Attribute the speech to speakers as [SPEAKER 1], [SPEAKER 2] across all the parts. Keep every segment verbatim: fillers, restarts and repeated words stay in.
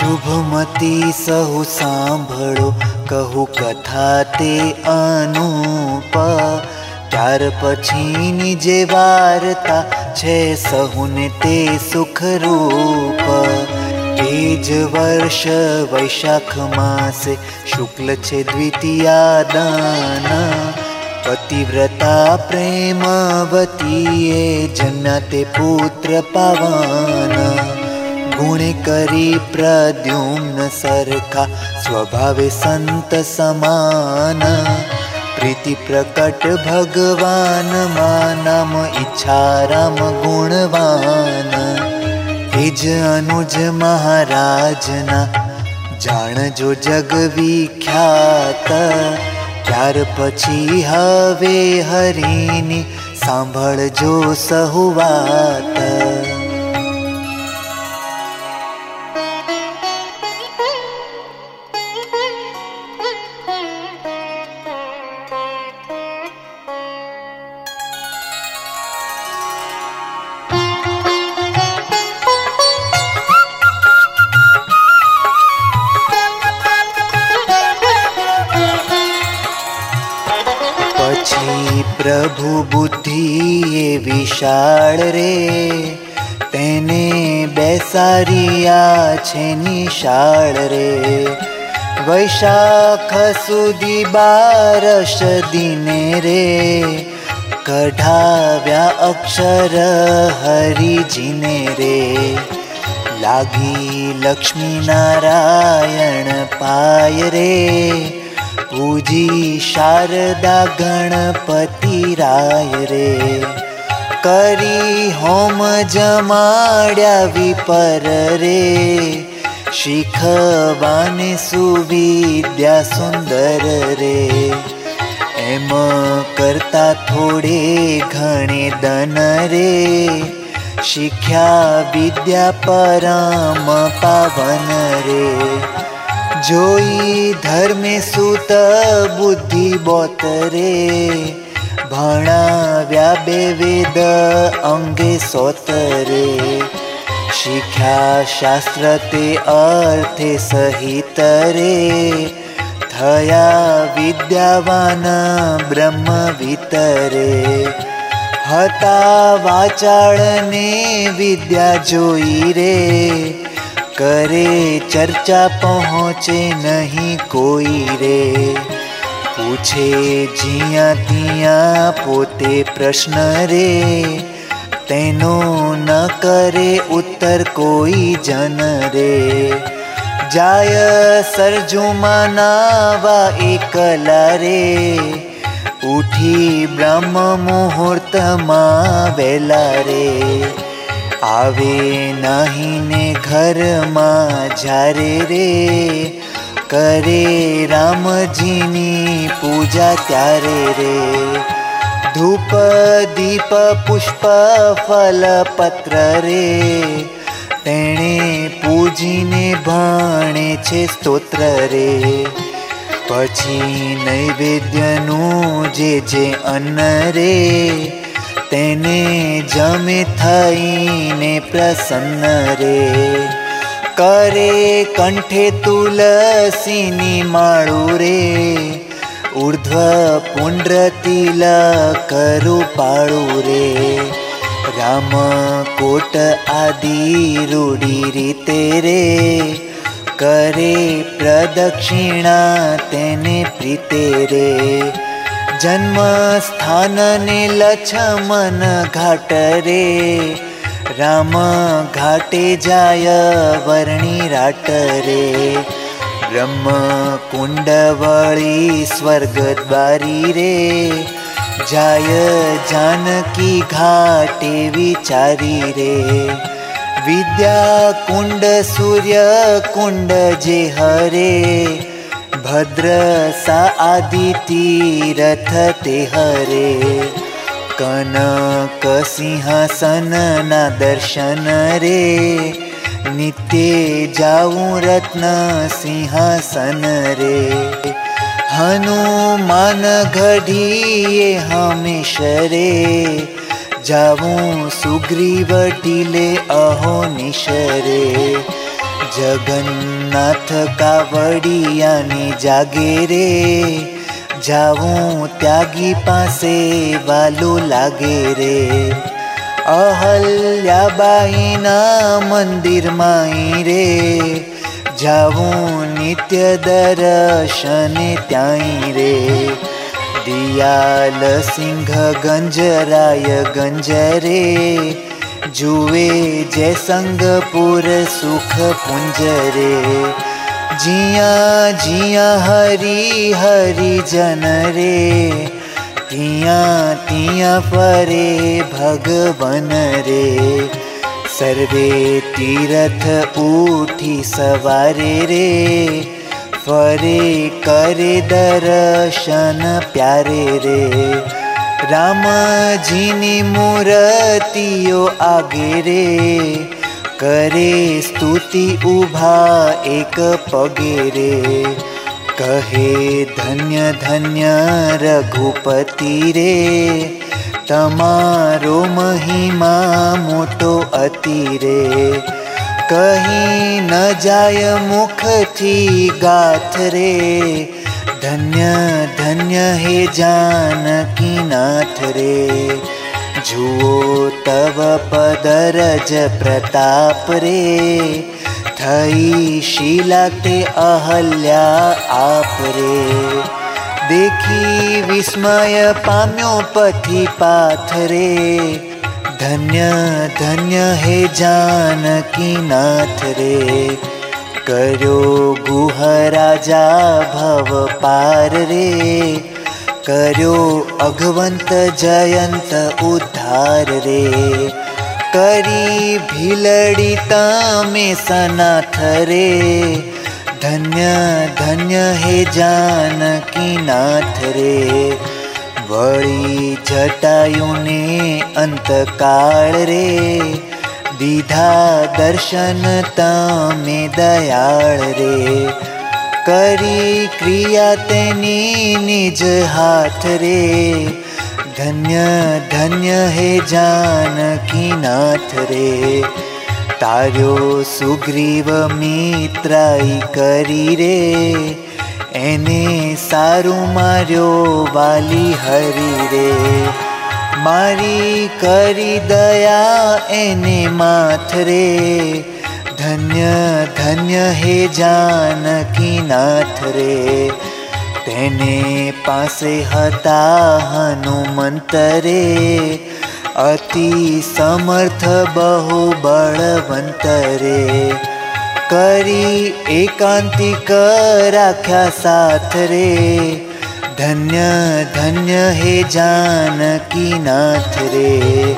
[SPEAKER 1] શુભમતી સહુ સાંભળો કહું કથા તે અનુપ ત્યાર પછીની જે વાર્તા છે સહુને તે સુખરૂપ એ જ વર્ષ વૈશાખ માસે શુક્લ છે દ્વિતીયા દાન પતિવ્રતા પ્રેમવતીએ જન્મ્યા તે પુત્ર પાવન ગુણે કરી પ્રદ્યુમ્ન સરખા સ્વભાવે સંત સમાન પ્રીતિ પ્રકટ ભગવાન માં નામ ઈચ્છા રામ ગુણવાન એ જ અનુજ મહારાજના જાણજો જગ વિખ્યાત ત્યાર પછી હવે હરિની સાંભળજો સહુ વાત પ્રભુ બુદ્ધિ એ વિશાળ રે તેને બેસારિયા છે નિશાળ રે વૈશાખ સુધી બારસ દિને રે કઢાવ્યા અક્ષર હરિજીને રે લાગી લક્ષ્મી નારાયણ પાય રે પૂજી શારદા ગણપતિ રાય રે કરી હોમ જમાડ્યા વિપર રે શીખવાને સુવિદ્યા સુંદર રે એમ કરતા થોડે ઘણે દન રે શીખ્યા વિદ્યા પરમ પાવન રે જોઈ ધર્મે સુત બુદ્ધિ બોતરે ભણાવ્યા બે વેદ અંગે સોતરે શીખ્યા શાસ્ત્ર તે અર્થે સહિત રે થયા વિદ્યાવાન બ્રહ્મ વિતરે હતા વાચાળને વિદ્યા જોઈ રે करे चर्चा पहुँचे नहीं कोई रे पूछे जिया तिया पोते प्रश्न रे तेनो न करे उत्तर कोई जन रे जाय सरजुमा नावा एकला रे उठी ब्रह्म मुहूर्त मा वेला रे आवे नहीं ने घर मां जारे रे करे राम जी नी पूजा त्यारे रे धूप दीप पुष्प फल पत्र रे तेणे पूजी ने भाणे छे स्तोत्र रे पछी नैवेद्यनु जे जे अन्न रे तेने जमे थईने प्रसन्न रे करे कंठे तुलसीनी माळू रे ऊर्ध्व पुंड्र तिलक रूपाळू रे राम कोट आदि रूढी रीते रे करे प्रदक्षिणा तेने प्रीते रे जन्म स्थान ने लक्ष्मण घाट रे राम घाटे जाय वर्णी राट रे ब्रह्म कुंड वळी स्वर्ग द्वारी रे जाय जानकी घाटे विचारी रे विद्या कुंड सूर्य कुंड जे हरे भद्र सा आदि तीरथ ते हरे कनक सिंहासन ना दर्शन रे नित्य जाऊं रत्न सिंहासन रे हनुमान घड़िए हमेश रे जाऊं सुग्रीव टीले अहो निशरे जगन्नाथ कावड़ियानी जागे रे, जाऊं त्यागी पासे वालो लागे रे। अहल्याबाई ना मंदिर माई रे, जाऊं नित्य दर्शने त्याई रे। दियाल सिंह गंजराय गंजरे, जुए जय संगपुर सुख पुंजरे। जिया जिया हरि हरि जन रे, तिया तिया फरे भगवन रे। सर्वे तीरथ उठी सवारे रे, फरे करे दर्शन प्यारे रे। राम जीनी मूर्तियो आगे रे, करे स्तुति उभा एक पगे रे। कहे धन्य धन्य रघुपति रे, तमारो महिमा मोटो अति रे। कहीं न जाय मुख थी गाथ रे, धन्य धन्य हे जानकी नाथ रे। जुओ तव पदरज प्रताप रे, थई शीला ते अहल्या आप रे। देखी विस्मय पाम्यो पथि पाथ रे, धन्य धन्य हे जानकी नाथ रे। करो गुह राजा भव पार रे, करो अघवंत जयंत उद्धार रे। करी भीलड़ी तामे सनाथ रे, धन्य धन्य हे जानकी नाथ रे। वળી जटायुने अंतकाल रे, दीधा दर्शन तमे दयाळ रे। करी क्रिया तेनी निज हाथ रे, धन्य धन्य हे जानकी नाथ रे। तार्यो सुग्रीव मित्राई करी रे, एने सारू मार्यो वाली हरी रे। मारी करी दया एने माथ रे, धन्य धन्य हे जानकी नाथ रे। तेने पासे हता हनुमंत रे, अति समर्थ बहु बलवंत रे। करी एकांतिक राख्या साथ रे, धन्य धन्य हे जानकी नाथ रे।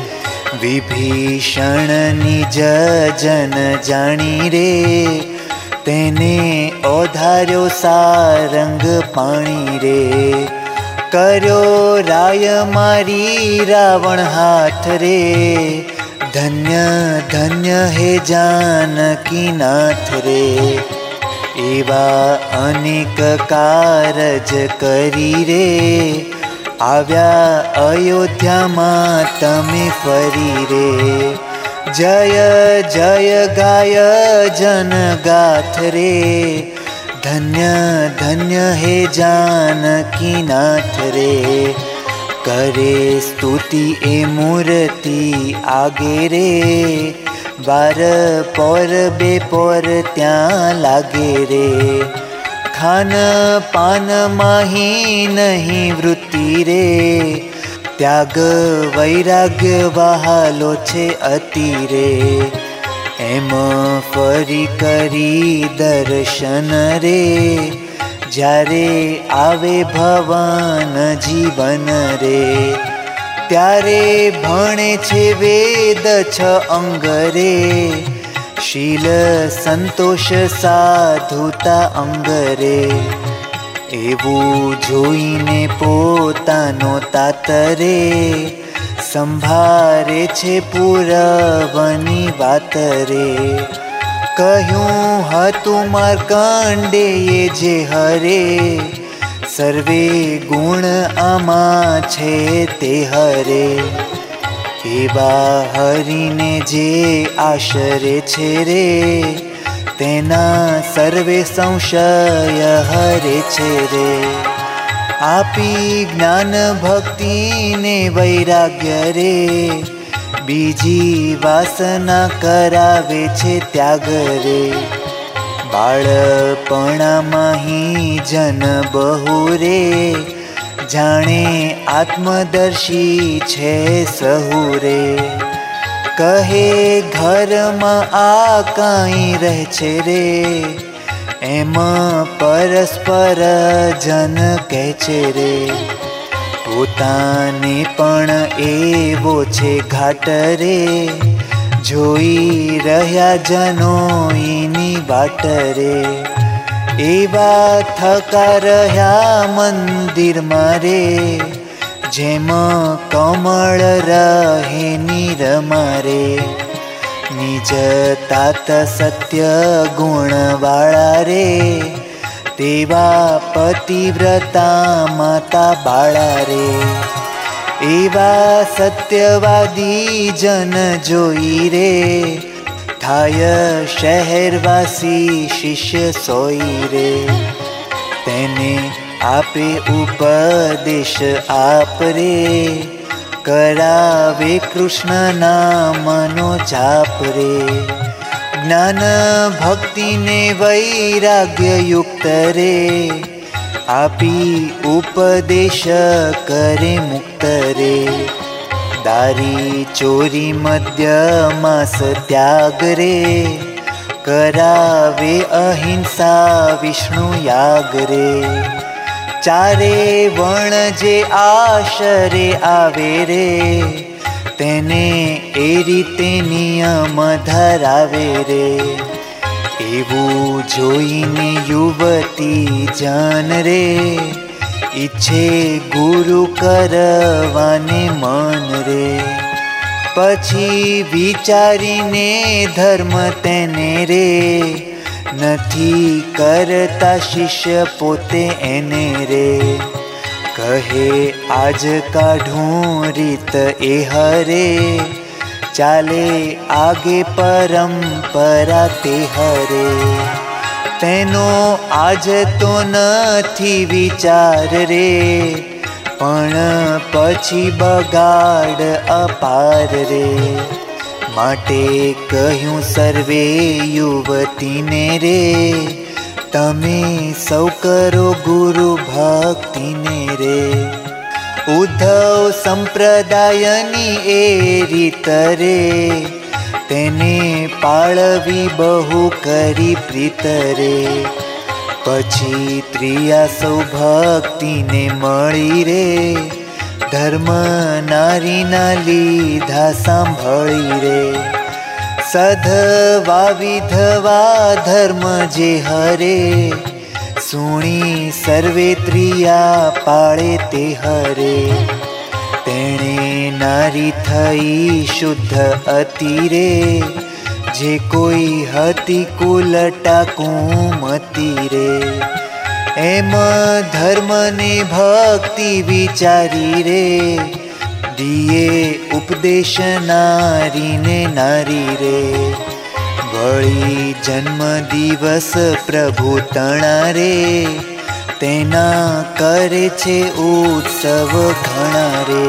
[SPEAKER 1] विभीषण निज जन जानी रे, तेने ओधार्यो सारंग पाणी रे। कर्यो राय मारी रावण हाथ रे, धन्य धन्य हे जानकी नाथ रे। एवा अनेक कारज करी रे, आव्या अयोध्या मां तमे फरी रे। जय जय गाय जन गाथ रे, धन्य धन्य हे जानकी नाथ रे। करे स्तुति ए मूर्ति आगे रे, बार पोर बेपोर त्यां लागे रे। खान पान माही नहीं वृत्ति रे, त्याग वैराग्य वहालो छे अति रे। एम फरी करी दर्शन रे, जारे आवे भवन जीवन रे। त्यारे भणे छे वेद छ अंग रे, शील संतोष साधुता अंग रे। एवू जोईने पोतानो तात रे, संभारे छे पुरवनी वात रे। कहूँ हतु मार्कंडेये जे हरे, सर्वे गुण आमा छे ते हरे। एवा हरिने जे आशरे छे रे, તેના સર્વે સંશય હરે છે રે. આપી જ્ઞાન ભક્તિને વૈરાગ્ય રે, બીજી વાસના કરાવે છે ત્યાગ રે. બાળપણામાં હિ જન બહુ રે, જાણે આત્મદર્શી છે સહુ રે. કહે ઘરમાં આ કાંઈ રહે છે રે, એમાં પરસ્પર જન કહે છે રે. પોતાને પણ એવો છે ઘાટ રે, જોઈ રહ્યા જનો એની વાટ રે. એવા થકા રહ્યા મંદિરમાં રે, જેમાં કમળ રહે નીરમાં રે. નિજ તાત સત્ય ગુણવાળા રે, તેવા પતિવ્રતા માતા બાળા રે. એવા સત્યવાદી જન જોઈ રે, થાય શહેરવાસી શિષ્ય સોઈ રે. તેને આપે ઉપદેશ આપ રે, કરાવે કૃષ્ણ નામનો જાપ રે. જ્ઞાન ભક્તિને વૈરાગ્ય યુક્ત રે, આપી ઉપદેશ કરે મુક્ત રે. દારી ચોરી મદ્ય માંસ ત્યાગ રે, કરાવે અહિંસા વિષ્ણુ યાગ રે. ચારે વર્ણ જે આશરે આવે રે, તેને એ રીતે નિયમ ધરાવે રે. એવું જોઈને યુવતી જન રે, ઈચ્છે ગુરુ કરવાને મન રે. પછી વિચારીને ધર્મ તેને રે, નથી કરતા શિષ્ય પોતે એને રે. કહે આજ કાઢું રીત એ હરે, ચાલે આગે પરંપરા તે હરે. તેનો આજ તો નથી વિચાર રે, પણ પછી બગાડ અપાર રે. માટે કહ્યું સર્વે યુવતીને રે, તમે સૌ કરો ગુરુ ભક્તિને રે. ઉદ્ધવ સંપ્રદાયની એ રીત રે, તેને પાળવી બહુ કરી પ્રીત રે. પછી ત્રિયા સૌ ભક્તિને મળી રે, ધર્મ નારીના લીધા સાંભળી રે. સધવા વિધવા ધર્મ જે હરે, સુણી સર્વે ત્રિયા પાળે તે હરે. તેણે નારી થઈ શુદ્ધ અતિ રે, જે કોઈ હતી કુલટા કુમતી રે. એમ ધર્મ ને ભક્તિ વિચારી રે, દિયે ઉપદેશ નારીને નારી રે. વળી જન્મ દિવસ પ્રભુ તણા રે, તેના કરે છે ઉત્સવ ઘણા રે.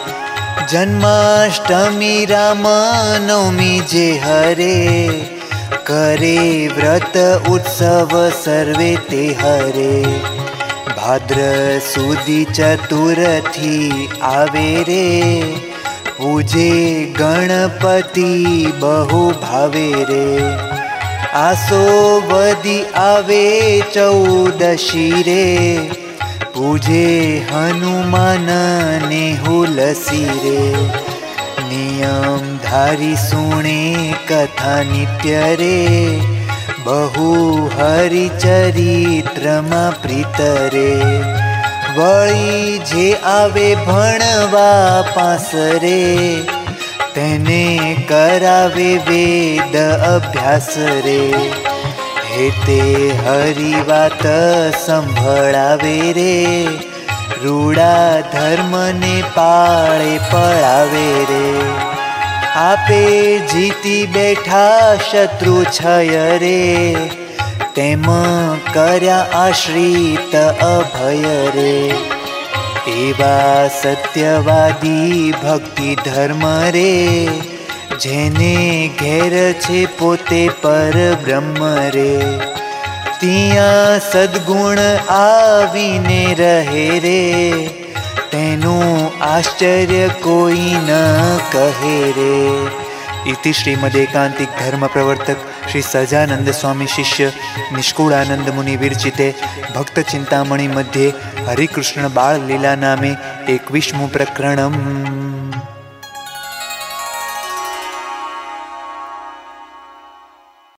[SPEAKER 1] જન્માષ્ટમી રામનવમી જે હરે, કરે વ્રત ઉત્સવ સર્વે તે હરે. ભાદ્ર સુધી ચતુરથી આવે રે, પૂજે ગણપતિ બહુ ભાવે રે. આસો વદી આવે ચૌદશી રે, પૂજે હનુમાન ને હુલસી રે. નિયમ ધારી સુણે કથા નિત્ય રે, બહુ હરિચરિત્રમાં પ્રીત રે. વળી જે આવે ભણવા પાસ રે, તેને કરાવે વેદ અભ્યાસ રે. હેતે હરિ વાત સંભળાવે રે, રૂડા ધર્મને પાળે પળાવે રે. आपे जीती बैठा शत्रु छय रे, तेम कर्या आश्रित अभय रे। एवा सत्यवादी भक्ति धर्म रे, जेने घेर छे पोते पर ब्रह्म रे। तिया सद्गुण आवीने रहे रे, तेनु आश्चर्य कोई न कहे रे। इति श्रीमदेकांतिक धर्म प्रवर्तक श्री सजानंद स्वामी शिष्य निष्कुळानंद मुनि विरचिते भक्त चिंतामणि मध्ये हरिकृष्ण बाळ लीला नामे एकविशमु प्रकरणम्।